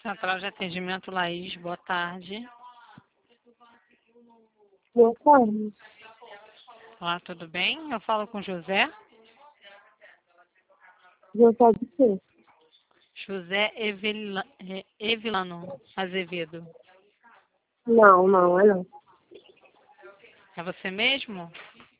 Central de Atendimento Laís, boa tarde. Boa tarde. Olá, tudo bem? Eu falo com José. Boa tarde, sim. José Evilano Azevedo. Não, é não. É você mesmo?